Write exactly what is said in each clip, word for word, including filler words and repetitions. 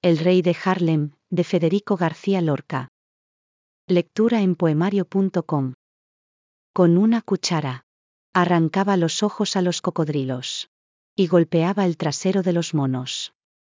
El rey de Harlem, de Federico García Lorca. Lectura en poemario punto com. Con una cuchara. Arrancaba los ojos a los cocodrilos. Y golpeaba el trasero de los monos.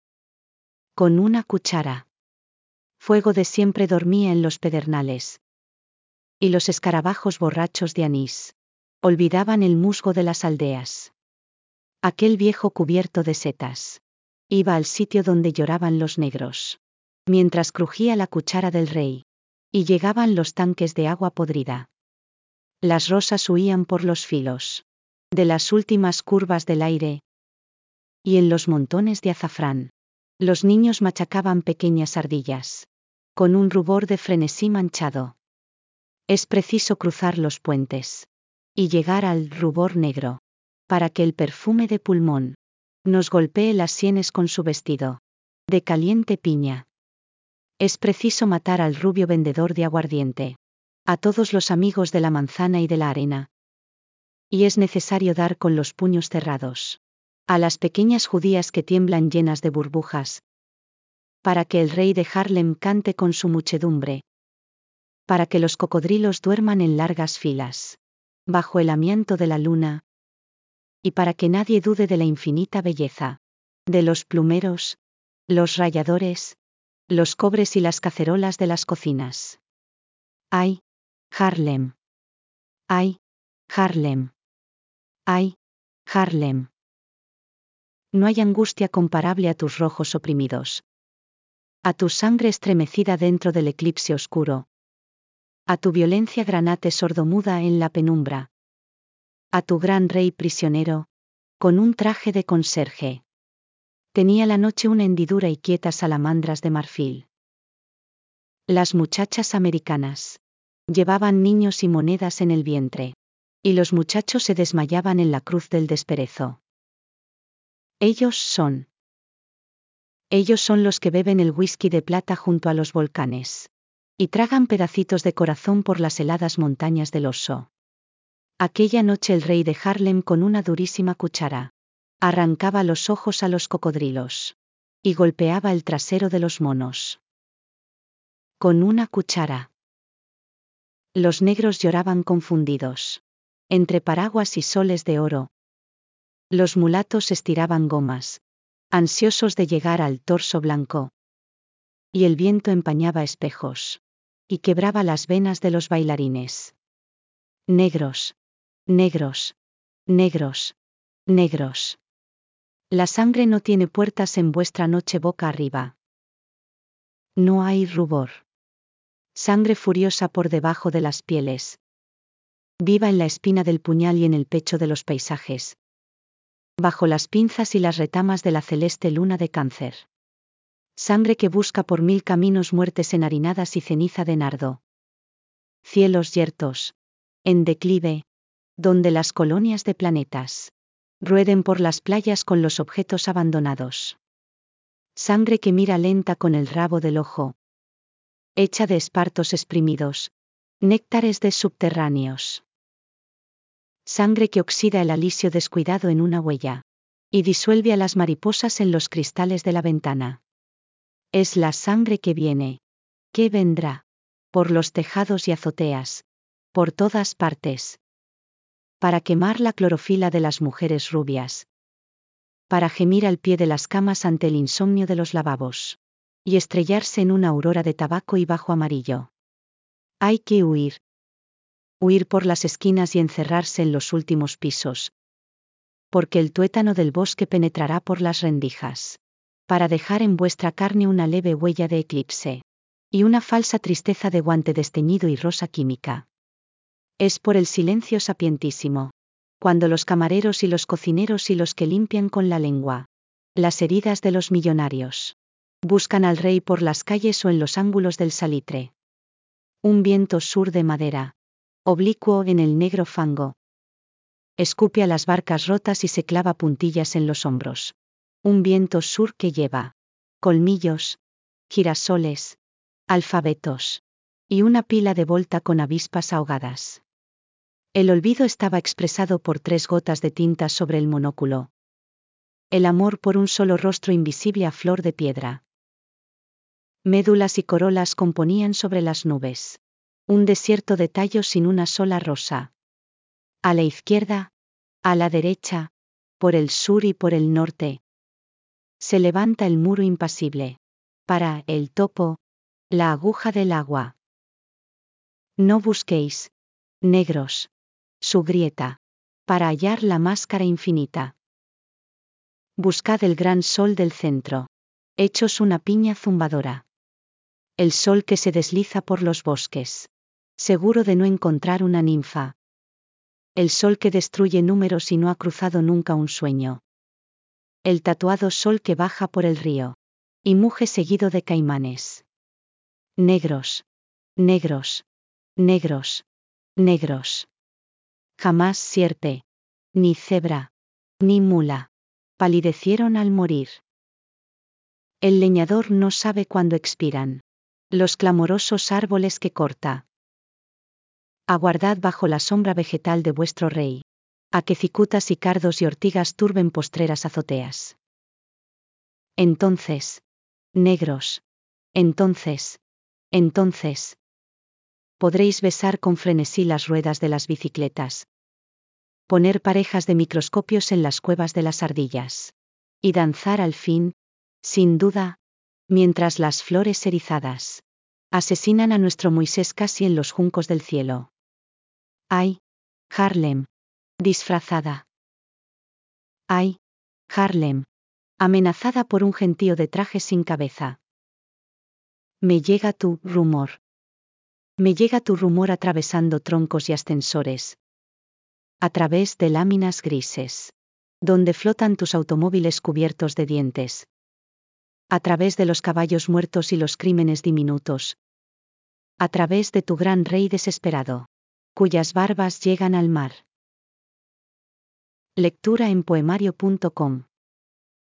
Con una cuchara. Fuego de siempre dormía en los pedernales. Y los escarabajos borrachos de anís olvidaban el musgo de las aldeas. Aquel viejo cubierto de setas iba al sitio donde lloraban los negros, mientras crujía la cuchara del rey, y llegaban los tanques de agua podrida. Las rosas huían por los filos de las últimas curvas del aire, y en los montones de azafrán, los niños machacaban pequeñas ardillas, con un rubor de frenesí manchado. Es preciso cruzar los puentes y llegar al rubor negro, para que el perfume de pulmón nos golpee las sienes con su vestido de caliente piña. Es preciso matar al rubio vendedor de aguardiente, a todos los amigos de la manzana y de la arena. Y es necesario dar con los puños cerrados a las pequeñas judías que tiemblan llenas de burbujas, para que el rey de Harlem cante con su muchedumbre, para que los cocodrilos duerman en largas filas, bajo el amianto de la luna, y para que nadie dude de la infinita belleza de los plumeros, los ralladores, los cobres y las cacerolas de las cocinas. ¡Ay, Harlem! ¡Ay, Harlem! ¡Ay, Harlem! No hay angustia comparable a tus rojos oprimidos, a tu sangre estremecida dentro del eclipse oscuro, a tu violencia granate sordomuda en la penumbra, a tu gran rey prisionero, con un traje de conserje. Tenía la noche una hendidura y quietas salamandras de marfil. Las muchachas americanas llevaban niños y monedas en el vientre, y los muchachos se desmayaban en la cruz del desperezo. Ellos son. Ellos son los que beben el whisky de plata junto a los volcanes, y tragan pedacitos de corazón por las heladas montañas del oso. Aquella noche el rey de Harlem con una durísima cuchara arrancaba los ojos a los cocodrilos y golpeaba el trasero de los monos. Con una cuchara. Los negros lloraban confundidos, entre paraguas y soles de oro. Los mulatos estiraban gomas, ansiosos de llegar al torso blanco. Y el viento empañaba espejos y quebraba las venas de los bailarines. Negros, negros, negros, negros. La sangre no tiene puertas en vuestra noche boca arriba. No hay rubor. Sangre furiosa por debajo de las pieles. Viva en la espina del puñal y en el pecho de los paisajes. Bajo las pinzas y las retamas de la celeste luna de Cáncer. Sangre que busca por mil caminos muertes enharinadas y ceniza de nardo. Cielos yertos, en declive, donde las colonias de planetas rueden por las playas con los objetos abandonados. Sangre que mira lenta con el rabo del ojo, hecha de espartos exprimidos, néctares de subterráneos. Sangre que oxida el alisio descuidado en una huella, y disuelve a las mariposas en los cristales de la ventana. Es la sangre que viene, que vendrá, por los tejados y azoteas, por todas partes, para quemar la clorofila de las mujeres rubias, para gemir al pie de las camas ante el insomnio de los lavabos, y estrellarse en una aurora de tabaco y bajo amarillo. Hay que huir. Huir por las esquinas y encerrarse en los últimos pisos, porque el tuétano del bosque penetrará por las rendijas, para dejar en vuestra carne una leve huella de eclipse, y una falsa tristeza de guante desteñido y rosa química. Es por el silencio sapientísimo, cuando los camareros y los cocineros y los que limpian con la lengua las heridas de los millonarios buscan al rey por las calles o en los ángulos del salitre. Un viento sur de madera, oblicuo en el negro fango, escupe a las barcas rotas y se clava puntillas en los hombros. Un viento sur que lleva colmillos, girasoles, alfabetos y una pila de volta con avispas ahogadas. El olvido estaba expresado por tres gotas de tinta sobre el monóculo. El amor por un solo rostro invisible a flor de piedra. Médulas y corolas componían sobre las nubes. Un desierto de tallos sin una sola rosa. A la izquierda, a la derecha, por el sur y por el norte. Se levanta el muro impasible. Para el topo, la aguja del agua. No busquéis, negros, su grieta, para hallar la máscara infinita. Buscad el gran sol del centro. Hechos una piña zumbadora. El sol que se desliza por los bosques. Seguro de no encontrar una ninfa. El sol que destruye números y no ha cruzado nunca un sueño. El tatuado sol que baja por el río. Y muge seguido de caimanes. Negros. Negros. Negros. Negros. Jamás sierpe. Ni cebra. Ni mula. Palidecieron al morir. El leñador no sabe cuándo expiran. Los clamorosos árboles que corta. Aguardad bajo la sombra vegetal de vuestro rey. A que cicutas y cardos y ortigas turben postreras azoteas. Entonces. Negros. Entonces. Entonces. Podréis besar con frenesí las ruedas de las bicicletas. Poner parejas de microscopios en las cuevas de las ardillas. Y danzar al fin, sin duda, mientras las flores erizadas asesinan a nuestro Moisés casi en los juncos del cielo. ¡Ay, Harlem! Disfrazada. ¡Ay, Harlem! Amenazada por un gentío de trajes sin cabeza. Me llega tu rumor. Me llega tu rumor atravesando troncos y ascensores. A través de láminas grises. Donde flotan tus automóviles cubiertos de dientes. A través de los caballos muertos y los crímenes diminutos. A través de tu gran rey desesperado. Cuyas barbas llegan al mar. Lectura en poemario punto com